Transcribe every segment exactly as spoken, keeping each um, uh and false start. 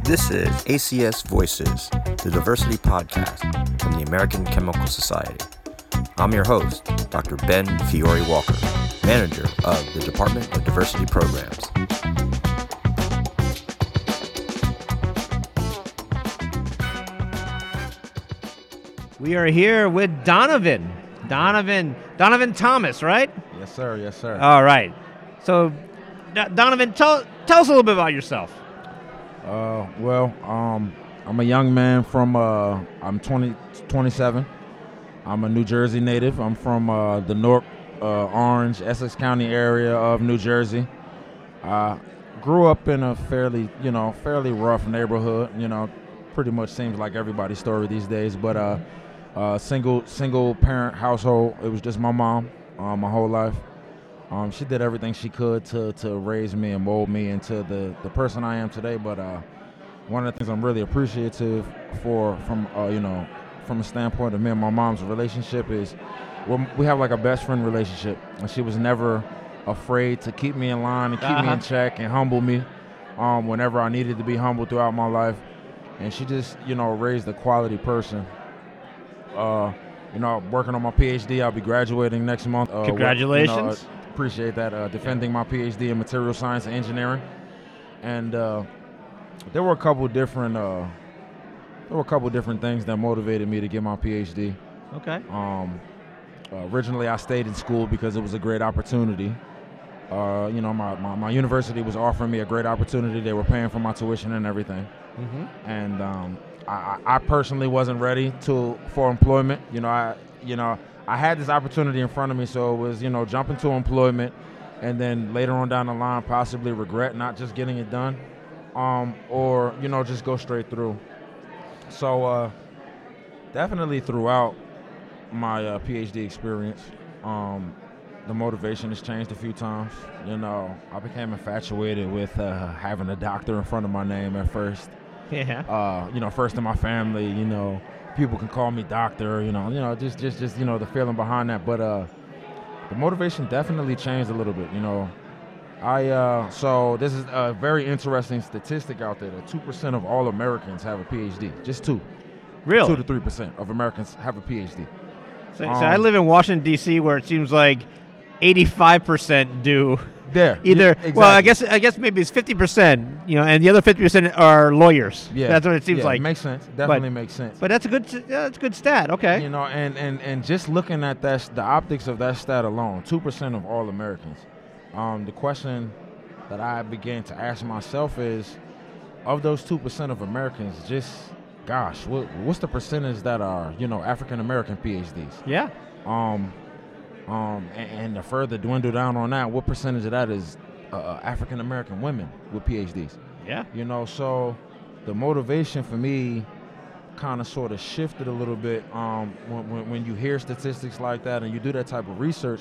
This is A C S Voices, the diversity podcast from the American Chemical Society. I'm your host, Doctor Ben Fiore Walker, manager of the Department of Diversity Programs. We are here with Donovan. Donovan, Donovan Thomas, right? Yes, sir. Yes, sir. All right. So, D- Donovan, tell tell us a little bit about yourself. Uh, well, um, I'm a young man from, uh, I'm twenty, twenty-seven. I'm a New Jersey native. I'm from uh, the Newark, uh, Orange, Essex County area of New Jersey. I grew up in a fairly, you know, fairly rough neighborhood. You know, pretty much seems like everybody's story these days. But uh, uh, single, single parent household. It was just my mom uh, my whole life. Um, she did everything she could to, to raise me and mold me into the, the person I am today. But uh, one of the things I'm really appreciative for, from uh, you know, from a standpoint of me and my mom's relationship is we're, we have like a best friend relationship, and she was never afraid to keep me in line and keep Uh-huh. me in check and humble me um, whenever I needed to be humbled throughout my life. And she just, you know, raised a quality person. Uh, you know, working on my P H D. I'll be graduating next month. Uh, Congratulations. You know, uh, appreciate that. Uh, defending my P H D in material science and engineering. And uh, there were a couple different, uh, there were a couple different things that motivated me to get my P H D. Okay. Um, uh, originally, I stayed in school because it was a great opportunity. Uh, you know, my, my, my university was offering me a great opportunity. They were paying for my tuition and everything. Mm-hmm. And um, I, I personally wasn't ready to for employment. You know, I you know I had this opportunity in front of me, so it was you know jump into employment, and then later on down the line possibly regret not just getting it done, um, or you know just go straight through. So uh, definitely throughout my uh, P H D experience, um, the motivation has changed a few times. You know, I became infatuated with uh, having a doctor in front of my name at first. Yeah. Uh, you know, first in my family, you know, people can call me doctor, you know, you know, just, just, just, you know, the feeling behind that. But uh, the motivation definitely changed a little bit, you know. I, uh, so this is a very interesting statistic out there that two percent of all Americans have a P H D, just two. Really? Two to three percent of Americans have a P H D. So, so um, I live in Washington, D C, where it seems like eighty-five percent do. There. Either, Yeah, exactly. well, I guess I guess maybe it's fifty percent, you know, and the other fifty percent are lawyers. Yeah. That's what it seems yeah, like. Makes sense. Definitely makes sense. But that's a good, yeah, that's a good stat. Okay. You know, and, and, and just looking at that, the optics of that stat alone, two percent of all Americans. Um, the question that I began to ask myself is, of those two percent of Americans, just, gosh, what, what's the percentage that are, you know, African-American P H Ds? Yeah. Um, um, and, and to further dwindle down on that, what percentage of that is uh, African-American women with P H Ds? Yeah. You know, so the motivation for me kind of sort of shifted a little bit um, when, when, when you hear statistics like that and you do that type of research.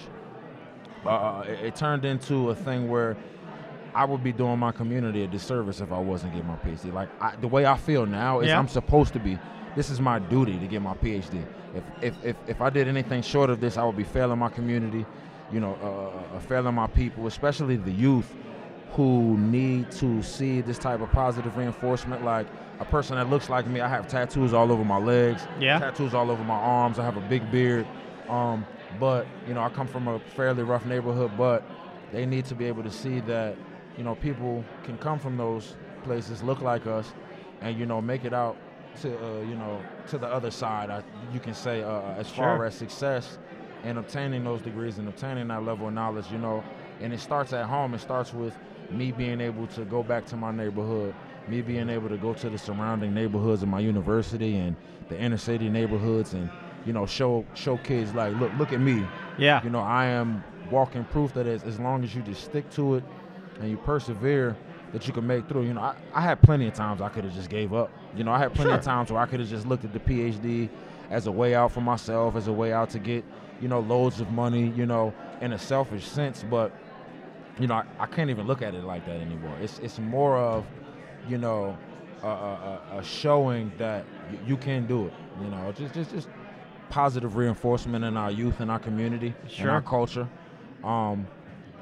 Uh, it, it turned into a thing where I would be doing my community a disservice if I wasn't getting my P H D. Like I, the way I feel now is Yeah. I'm supposed to be. This is my duty to get my P H D. If if if, if I did anything short of this, I would be failing my community. You know, uh, uh, failing my people, especially the youth who need to see this type of positive reinforcement. Like a person that looks like me, I have tattoos all over my legs, Yeah. tattoos all over my arms. I have a big beard, um, but you know, I come from a fairly rough neighborhood. But they need to be able to see that you know people can come from those places, look like us, and you know make it out to uh, you know to the other side. I, you can say uh, as far Sure. as success and obtaining those degrees and obtaining that level of knowledge, you know, and it starts at home. It starts with me being able to go back to my neighborhood, me being able to go to the surrounding neighborhoods of my university and the inner city neighborhoods and, you know, show show kids like, look, look at me. Yeah. You know, I am walking proof that as, as long as you just stick to it and you persevere, that you can make through. You know, I, I had plenty of times I could have just gave up. You know, I had plenty Sure. of times where I could have just looked at the P H D as a way out for myself, as a way out to get, you know, loads of money, you know, in a selfish sense. But, you know, I, I can't even look at it like that anymore. It's it's more of, you know, a, a, a showing that y- you can do it. You know, just just just positive reinforcement in our youth and our community and Sure. our culture. Um,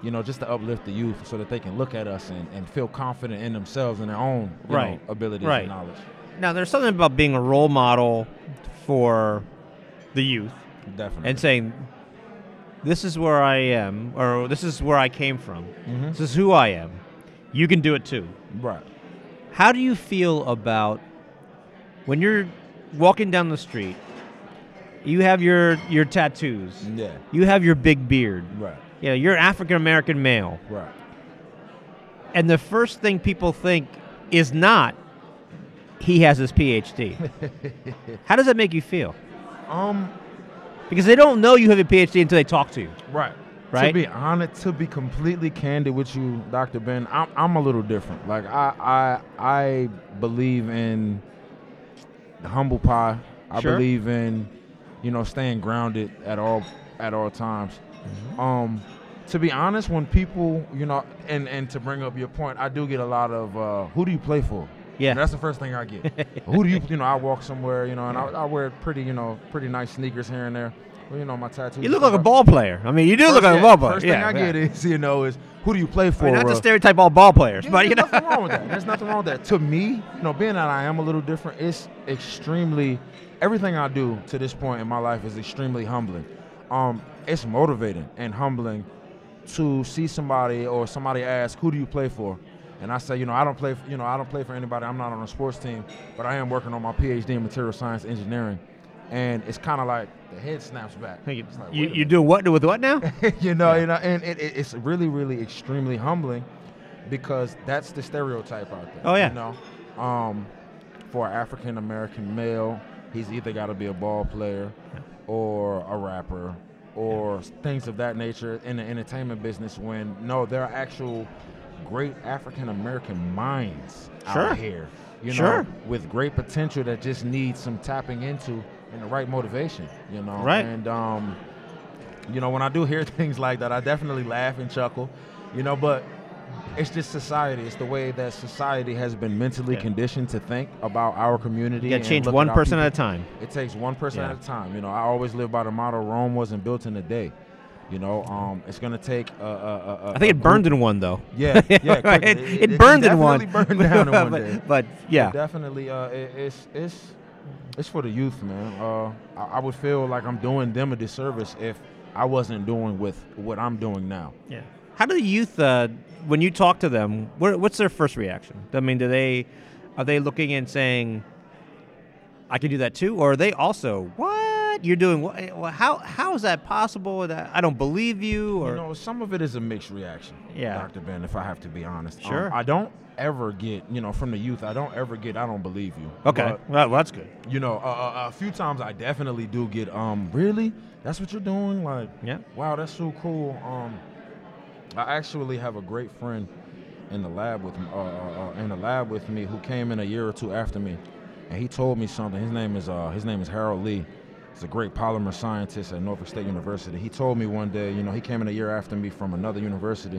you know, just to uplift the youth so that they can look at us and, and feel confident in themselves and their own you Right. know, abilities Right. and knowledge. Now, there's something about being a role model for the youth Definitely. and saying, this is where I am, or this is where I came from. Mhm. This is who I am. You can do it too. Right. How do you feel about when you're walking down the street, you have your, your tattoos, Yeah. you have your big beard, Right. you know, you're African-American male, Right. and the first thing people think is not, he has his P H D. How does that make you feel? Um. Because they don't know you have a P H D until they talk to you. Right. Right? To be honest, to be completely candid with you, Doctor Ben, I'm I'm a little different. Like I I I believe in humble pie. I Sure. believe in, you know, staying grounded at all at all times. Mm-hmm. Um, to be honest, when people, you know, and and to bring up your point, I do get a lot of uh, who do you play for? Yeah. And that's the first thing I get. Who do you, you know, I walk somewhere, you know, and I, I wear pretty, you know, pretty nice sneakers here and there. Well, you know, my tattoos. You look like a ball player. I mean, you do look like a ball player. First yeah, thing I yeah. get is, you know, is who do you play for? I mean, not to uh, stereotype all ball players, yeah, but you there's know. nothing wrong with that. There's nothing wrong with that. To me, you know, being that I am a little different, it's extremely, everything I do to this point in my life is extremely humbling. Um, it's motivating and humbling to see somebody or somebody ask, who do you play for? And I say, you know, I don't play, for, you know, I don't play for anybody. I'm not on a sports team, but I am working on my P H D in material science engineering. And it's kind of like the head snaps back. You, It's like, you, wait a you do what with what now? you know, Yeah. you know, and it, it, it's really, really extremely humbling because that's the stereotype out there. Oh, yeah. You know, um, for an African American male, he's either got to be a ball player or a rapper or things of that nature in the entertainment business. When no, there are actual great African American minds Sure. out here. You Sure. know, with great potential that just needs some tapping into and the right motivation. You know, Right. and um. You know, when I do hear things like that, I definitely laugh and chuckle, you know, but it's just society. It's the way that society has been mentally Yeah. conditioned to think about our community. You got to and change look one our person people. at a time. It takes one person Yeah. at a time. You know, I always live by the motto, Rome wasn't built in a day. You know, um, it's going to take a, a, a, a I think it a burned group- in one, though. Yeah, yeah. Right? quickly. It, it burned in one. definitely burned down in one but, day. but, yeah. But definitely, uh, it, it's it's it's for the youth, man. Uh, I, I would feel like I'm doing them a disservice if I wasn't doing with what I'm doing now. Yeah. How do the youth, uh, when you talk to them, what, what's their first reaction? I mean, do they, are they looking and saying, I can do that too? Or are they also, what? You're doing what? Well, how, how is that possible? That I don't believe you? Or You know, some of it is a mixed reaction, Yeah. Doctor Ben, if I have to be honest. Um, Sure. I don't ever get, you know, from the youth, I don't ever get, I don't believe you. Okay. But, well, that's good. you know, uh, a, a few times I definitely do get, um, really? That's what you're doing? Like, Yeah. wow, that's so cool. Um, I actually have a great friend in the lab with me, uh, uh, uh, in the lab with me who came in a year or two after me, and he told me something. His name is uh, his name is Harold Lee. He's a great polymer scientist at Norfolk State University. He told me one day, you know, he came in a year after me from another university,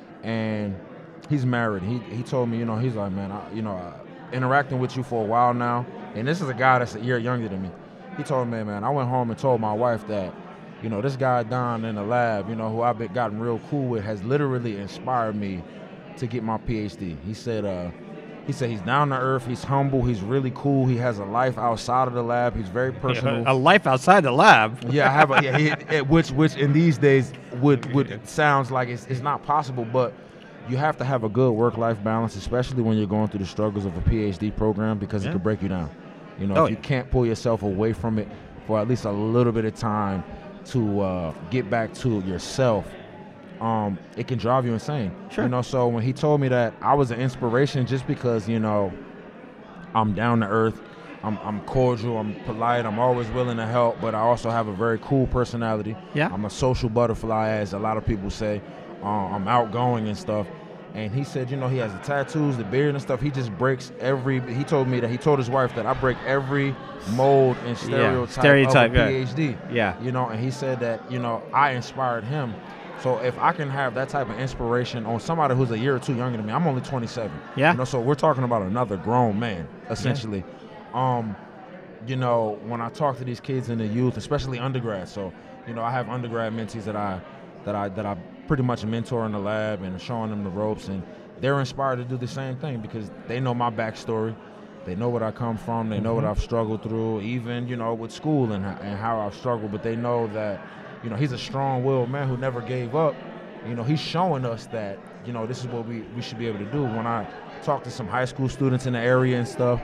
and he's married. He he told me, you know, he's like, man, I, you know, uh, interacting with you for a while now, and this is a guy that's a year younger than me. He told me, man, I went home and told my wife that, you know, this guy Don in the lab, you know, who I've been gotten real cool with, has literally inspired me to get my P H D. He said, uh, he said he's down to earth, he's humble, he's really cool, he has a life outside of the lab, he's very personal. A life outside the lab. Yeah, I have a, yeah, he, it, which which in these days would would sounds like it's it's not possible, but you have to have a good work-life balance, especially when you're going through the struggles of a P H D program, because Yeah. it could break you down. You know, Oh, if you yeah. can't pull yourself away from it for at least a little bit of time to uh, get back to yourself, um, it can drive you insane. Sure. You know, so when he told me that, I was an inspiration just because, you know, I'm down to earth, I'm, I'm cordial, I'm polite, I'm always willing to help, but I also have a very cool personality. Yeah. I'm a social butterfly, as a lot of people say. Uh, I'm outgoing and stuff. And he said, you know, he has the tattoos, the beard and stuff. He just breaks every, he told me that, he told his wife that I break every mold and stereotype, stereotype, of yeah. a P H D. Yeah. You know, and he said that, you know, I inspired him. So if I can have that type of inspiration on somebody who's a year or two younger than me, I'm only twenty-seven. Yeah. You know, so we're talking about another grown man, essentially. Um, you know, when I talk to these kids and the youth, especially undergrad, so, you know, I have undergrad mentees that I, that I, that I pretty much mentoring the lab and showing them the ropes, and they're inspired to do the same thing because they know my backstory. They know what I come from. They know Mm-hmm. what I've struggled through, even, you know, with school and, and how I've struggled. But they know that, you know, he's a strong-willed man who never gave up. You know, he's showing us that, you know, this is what we, we should be able to do. When I talk to some high school students in the area and stuff,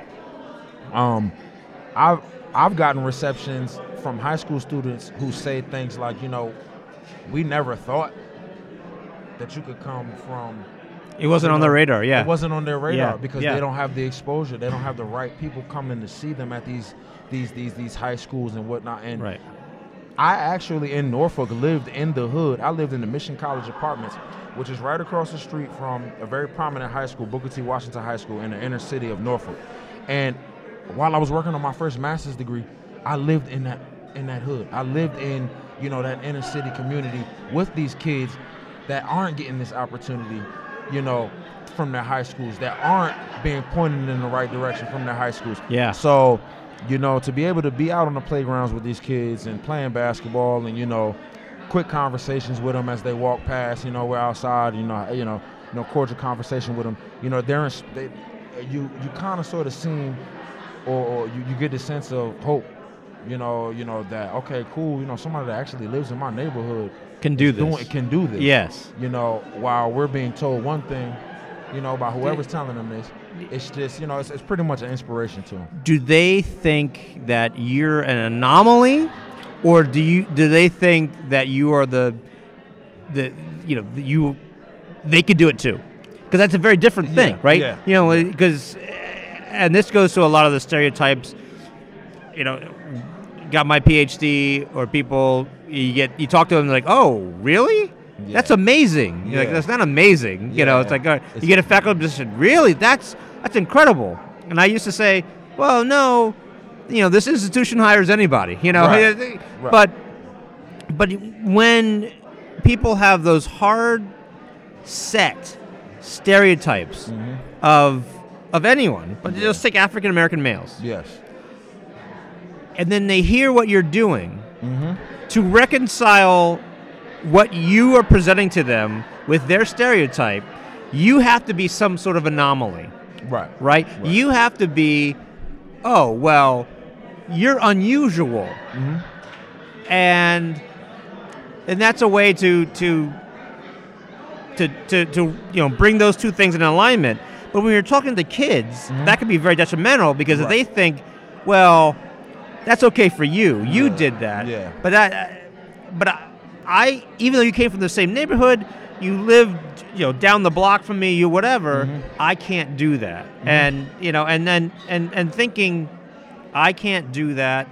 um, I've, I've gotten receptions from high school students who say things like, you know, we never thought that you could come from... It wasn't you on know, their radar, yeah. It wasn't on their radar Yeah, because yeah. they don't have the exposure. They don't have the right people coming to see them at these these these these high schools and whatnot. And Right. I actually in Norfolk lived in the hood. I lived in the Mission College Apartments, which is right across the street from a very prominent high school, Booker T. Washington High School in the inner city of Norfolk. And while I was working on my first master's degree, I lived in that in that hood. I lived in, you know, that inner city community with these kids that aren't getting this opportunity, you know, from their high schools, that aren't being pointed in the right direction from their high schools. Yeah. So, you know, to be able to be out on the playgrounds with these kids and playing basketball and, you know, quick conversations with them as they walk past, you know, we're outside, you know, you know, you know, cordial conversation with them, you know, they're in, they, you, you kind of sort of seem, or, or you, you get the sense of hope, you know, you know, that, okay, cool, you know, somebody that actually lives in my neighborhood Can do is this. doing, can do this. Yes. You know, while we're being told one thing, you know, by whoever's telling them this, it's just, you know, it's, it's pretty much an inspiration to them. Do they think that you're an anomaly, or do you do they think that you are the the you know you they could do it too? Because that's a very different thing, Yeah, right? yeah. You know, because and this goes to a lot of the stereotypes. You know, got my P H D, or people you get you talk to them, they're like, oh, really? Yeah. That's amazing. You're like, Yeah. that's not amazing. You know, Yeah. it's like uh, It's- you get a faculty position. Really? That's that's incredible. And I used to say, well, no, you know, this institution hires anybody. You know, Right. Right. Right. but but when people have those hard set stereotypes Mhm. of of anyone, but Yeah. just take African American males, Yes. and then they hear what you're doing, Mm-hmm. to reconcile what you are presenting to them with their stereotype, you have to be some sort of anomaly, Right. right? Right. You have to be, oh, well, you're unusual. Mm-hmm. And and that's a way to to to to, to you know bring those two things in alignment. But when you're talking to kids, Mhm. that can be very detrimental, because if Right. they think, well, that's okay for you, you Yeah. did that. Yeah. But that, but I, I, even though you came from the same neighborhood, you lived, you know, down the block from me, you whatever. Mhm. I can't do that. And you know, and then and and thinking, I can't do that.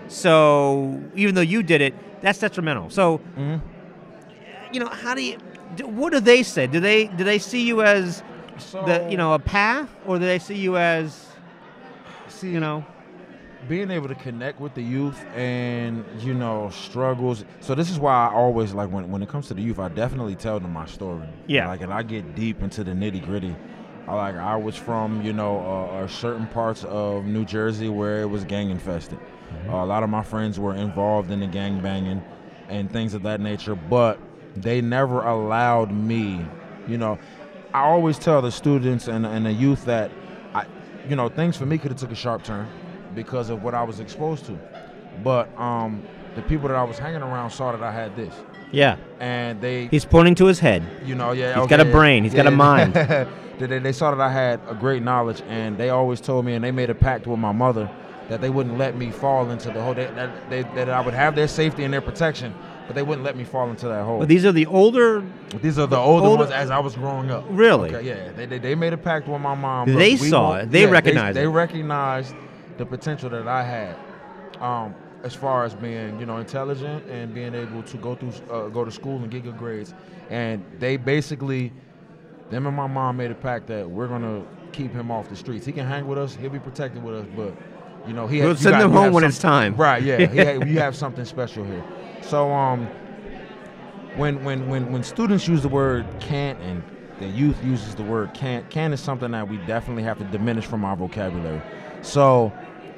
So even though you did it, that's detrimental. So Mm-hmm. you know, how do you? Do, what do they say? Do they do they see you as So, the you know a path, or do they see you as see, you know? being able to connect with the youth and, you know, struggles. So this is why I always, like, when, when it comes to the youth, I definitely tell them my story. Yeah. Like, and I get deep into the nitty gritty. I, like, I was from, you know, uh, uh, certain parts of New Jersey where it was gang infested. Uh, a lot of my friends were involved in the gang banging and things of that nature, but they never allowed me, you know, I always tell the students and, and the youth that, I, you know, things for me could have took a sharp turn because of what I was exposed to. But um, the people that I was hanging around saw that I had this. Yeah, And they, he's pointing to his head. you know, yeah. He's okay, got a yeah, brain. He's got a yeah. mind. they, they, they saw that I had a great knowledge, and they always told me, and they made a pact with my mother, that they wouldn't let me fall into the hole, they, that, they, that I would have their safety and their protection, but they wouldn't let me fall into that hole. But these are the older. These are the older, older- ones as I was growing up. Really? Okay, yeah, they, they, they made a pact with my mom. They Look, we saw won't- it. They yeah, recognized they, it. They recognized the potential that I had, um, as far as being, you know, intelligent and being able to go through, uh, go to school and get good grades. And they basically, them and my mom made a pact that we're gonna keep him off the streets. He can hang with us. He'll be protected with us, but you know, he. We'll you send got- him you home have when some- it's time. Right? Yeah. he ha- you have something special here. So um. When, when, when, when students use the word can't and the youth uses the word can't, can is something that we definitely have to diminish from our vocabulary. So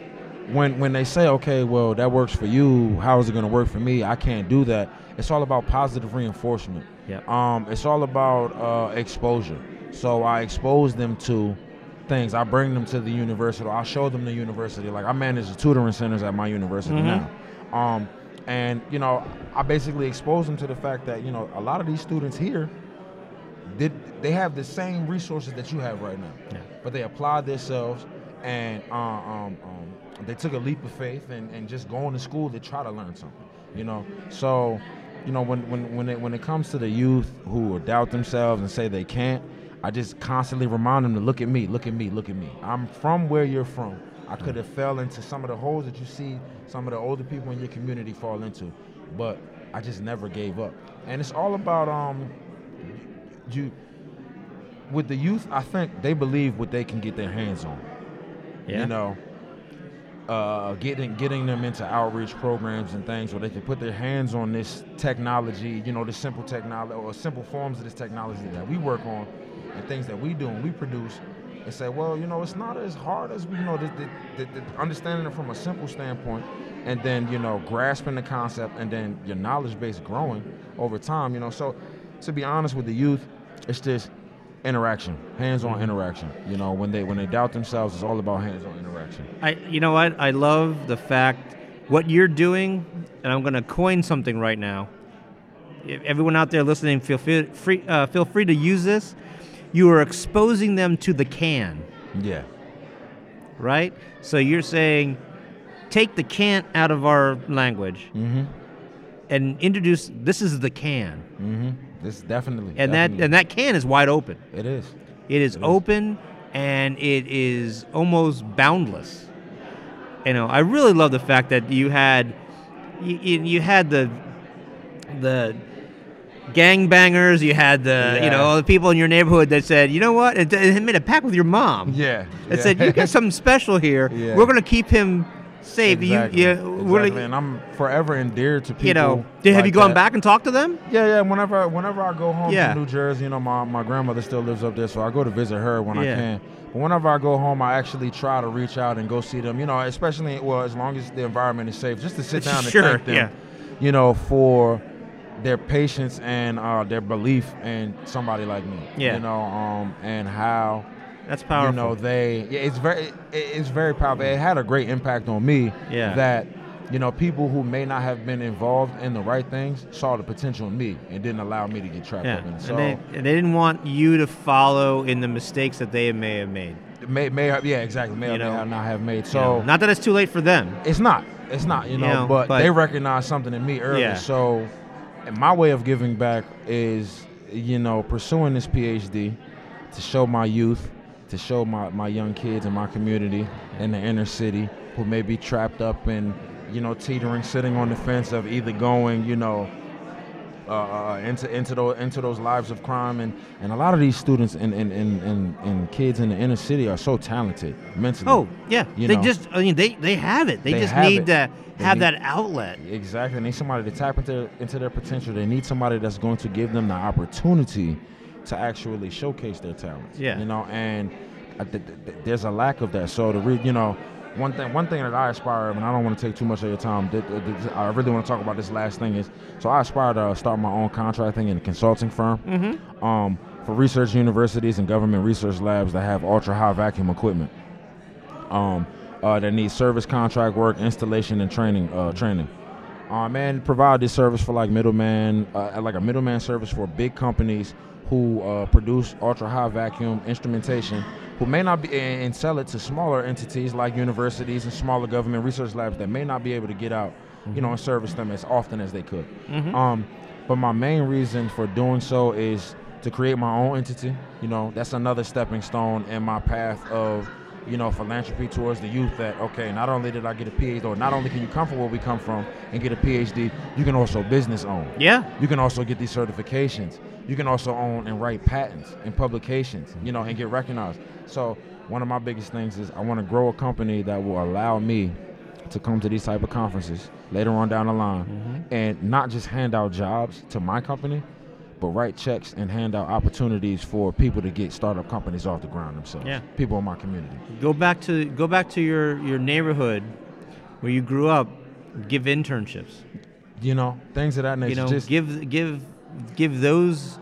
when when they say, okay, well, that works for you, how is it going to work for me? I can't do that. It's all about positive reinforcement. Yeah. Um, it's all about uh, exposure. So I expose them to things. I bring them to the university. I show them the university. Like I manage the tutoring centers at my university Mm-hmm. now. Um, and, you know, I basically expose them to the fact that, you know, a lot of these students here, did they have the same resources that you have right now. Yeah. But they applied themselves and uh, um, um, they took a leap of faith and, and just going to school to try to learn something, you know. So, you know, when when when it when it comes to the youth who doubt themselves and say they can't, I just constantly remind them to look at me, look at me, look at me. I'm from where you're from. I could have fell into some of the holes that you see some of the older people in your community fall into, but I just never gave up. And it's all about um you with the youth. I think they believe what they can get their hands on. Yeah. You know, uh, getting getting them into outreach programs and things where they can put their hands on this technology, you know, the simple technology or simple forms of this technology that we work on and things that we do and we produce, and say, well, you know, it's not as hard as we, you know, the, the, the, the understanding it from a simple standpoint, and then, you know, grasping the concept, and then your knowledge base growing over time, you know. So to be honest with the youth, it's just interaction, hands-on Mm-hmm. interaction. You know, when they when they doubt themselves, it's all about hands-on interaction. I, you know what? I love the fact what you're doing, and I'm going to coin something right now. If everyone out there listening, feel free, free, uh, feel free to use this. You are exposing them to the can, Yeah. right? So you're saying, take the can't out of our language Mm-hmm. and introduce. This is the can, Mm-hmm. This definitely. and definitely. that and that can is wide open. It is. It is It is. open, and it is almost boundless. You know, I really love the fact that you had, you, you you had the, the gangbangers, you had the, you Yeah. know, all the people in your neighborhood that said, you know what, and, and made a pact with your mom. Yeah. It yeah. said, you got something special here. Yeah. We're going to keep him safe. Exactly. You, you, exactly. we're gonna- And I'm forever endeared to people. you know, did, have like you gone that. back and talked to them? Yeah, yeah. Whenever, whenever I go home Yeah. to New Jersey, you know, my, my grandmother still lives up there, so I go to visit her when Yeah. I can. But whenever I go home, I actually try to reach out and go see them. You know, especially well, as long as the environment is safe, just to sit down and Sure, thank them. yeah. You know, for their patience and uh, their belief in somebody like me. Yeah. You know, um, and how. That's powerful. You know, they yeah, it's very it, it's very powerful. It had a great impact on me. Yeah. That, you know, people who may not have been involved in the right things saw the potential in me and didn't allow me to get trapped yeah. up in it. So and, they, and they didn't want you to follow in the mistakes that they may have made. may may have, yeah, exactly. May You or may know, have not have made. You So know, not that it's too late for them. it's not. It's not, you know, You know, but, but- they recognized something in me earlier. Yeah. So and my way of giving back is, you know, pursuing this P H D to show my youth, to show my, my young kids in my community in the inner city who may be trapped up in, you know, teetering, sitting on the fence of either going, you know, uh, uh, into into those into those lives of crime, and, and a lot of these students and and, and, and and kids in the inner city are so talented mentally. Oh, yeah. You they know. just, I mean, they, they have it. They, They just have need it. to They have need- that outlet. Exactly. They need somebody to tap into into their potential. They need somebody that's going to give them the opportunity to actually showcase their talents. Yeah. You know, and uh, th- th- th- there's a lack of that. So to re- you know, one thing one thing that I aspire of, and I don't want to take too much of your time. Th- th- th- I really want to talk about this last thing is. So I aspire to start my own contracting and consulting firm. Mm-hmm. Um, for research universities and government research labs that have ultra high vacuum equipment. Um, uh, that need service contract work, installation, and training. Uh, training. Um, and provide this service for like middleman, uh, like a middleman service for big companies who uh, produce ultra high vacuum instrumentation, who may not be and and sell it to smaller entities like universities and smaller government research labs that may not be able to get out, you know, and service them as often as they could. Mhm. Um, but my main reason for doing so is to create my own entity. You know, that's another stepping stone in my path of, you know, philanthropy towards the youth. That okay, not only did I get a P H D, or not only can you come from where we come from and get a P H D, you can also business own. Yeah. You can also get these certifications. You can also own and write patents and publications, you know, and get recognized. So one of my biggest things is I want to grow a company that will allow me to come to these type of conferences later on down the line Mm-hmm. and not just hand out jobs to my company, but write checks and hand out opportunities for people to get startup companies off the ground themselves. Yeah. People in my community. Go back to go back to your, your neighborhood where you grew up, give internships. You know, things of that nature. You know, Just, give give give those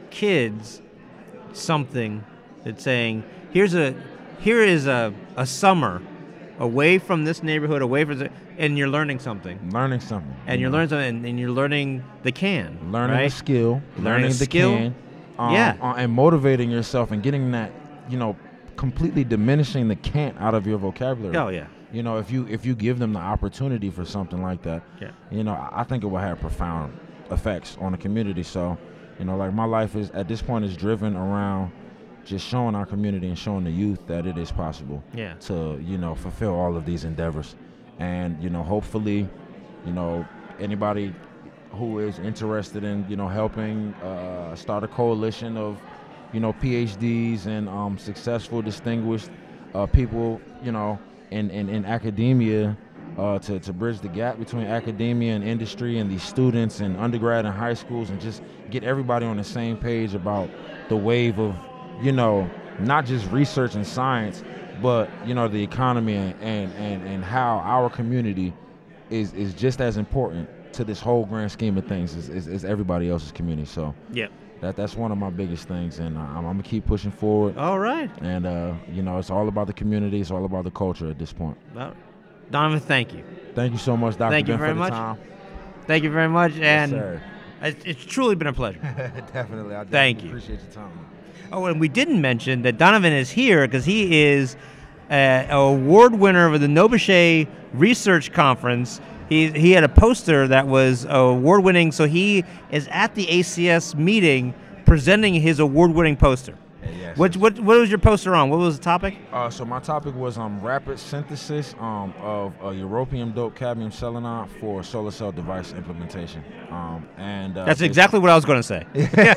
kids something that's saying, here's a here is a, a summer away from this neighborhood, away from the, and you're learning something. learning something. And you you're know. learning something, and, and you're learning the can. learning right? the skill, Learning learning a the skill. can, um, Yeah. uh, and motivating yourself and getting that, you know, completely diminishing the can't out of your vocabulary. Oh yeah. You know, if you if you give them the opportunity for something like that, Yeah. you know, I I think it will have profound effects on the community. So, you know, like my life is at this point is driven around just showing our community and showing the youth that it is possible Yeah. to, you know, fulfill all of these endeavors. And, you know, hopefully, you know, anybody who is interested in, you know, helping uh, start a coalition of, you know, P H Ds and um, successful, distinguished uh, people, you know, in, in, in academia uh, to, to bridge the gap between academia and industry and these students and undergrad and high schools, and just get everybody on the same page about the wave of, you know, not just research and science, but, you know, the economy and, and, and, and how our community is, is just as important to this whole grand scheme of things as, as, as everybody else's community. So Yeah. that that's one of my biggest things, and uh, I'm, I'm gonna keep pushing forward. All right. And uh, you know, it's all about the community. It's all about the culture at this point. Well, Donovan, thank you. Thank you so much, Doctor Thank you Ben, very for the much. time. Thank you very much, and Yes, sir. it's, it's truly been a pleasure. Definitely. I definitely Thank you. appreciate your time. Oh, and we didn't mention that Donovan is here because he is uh, an award winner of the Nobuche Research Conference. He he had a poster that was award winning, so he is at the A C S meeting presenting his award winning poster. Yes. What what what was your poster on? What was the topic? Uh, so my topic was um, rapid synthesis um, of uh, europium dope cadmium selenide for solar cell device implementation. Um, and uh, That's so- exactly what I was going to say.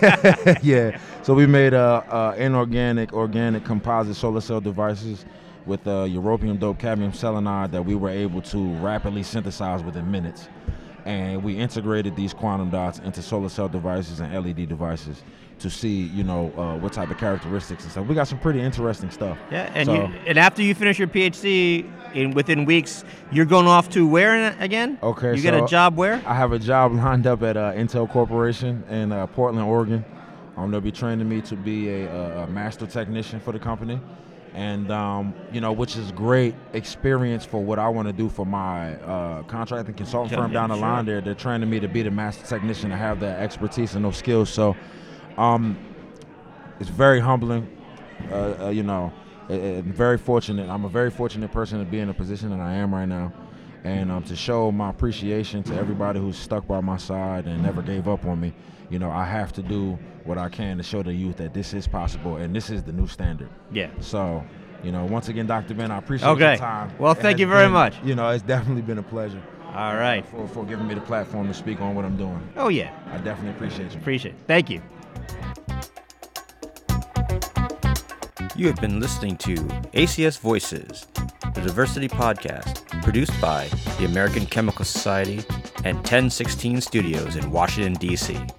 yeah. So we made uh, uh, inorganic, organic composite solar cell devices with uh, europium dope cadmium selenide that we were able to rapidly synthesize within minutes. And we integrated these quantum dots into solar cell devices and L E D devices to see, you know, uh, what type of characteristics and stuff. We got some pretty interesting stuff. Yeah, and So- you, and after you finish your PhD, in within weeks, you're going off to where in- again? Okay, You get a so job where? I have a job lined up at uh, Intel Corporation in uh, Portland, Oregon. Um, they'll be training me to be a, a, a master technician for the company, and um, you know, which is great experience for what I want to do for my uh, contracting consultant Yeah, firm down the sure. line. There, they're training me to be the master technician and have that expertise and those skills. So, um, it's very humbling. Uh, uh, you know, I- I'm very fortunate. I'm a very fortunate person to be in a position that I am right now, and um, to show my appreciation to everybody who's stuck by my side and never gave up on me. You know, I have to do what I can to show the youth that this is possible and this is the new standard. Yeah. So, you know, once again, Doctor Ben, I appreciate Okay. your time. Well, It thank has you very been- much. You know, it's definitely been a pleasure All right. for, for giving me the platform to speak on what I'm doing. Oh, yeah. I definitely appreciate you. Appreciate it. Thank you. You have been listening to A C S Voices, the diversity podcast produced by the American Chemical Society and ten sixteen Studios in Washington, D C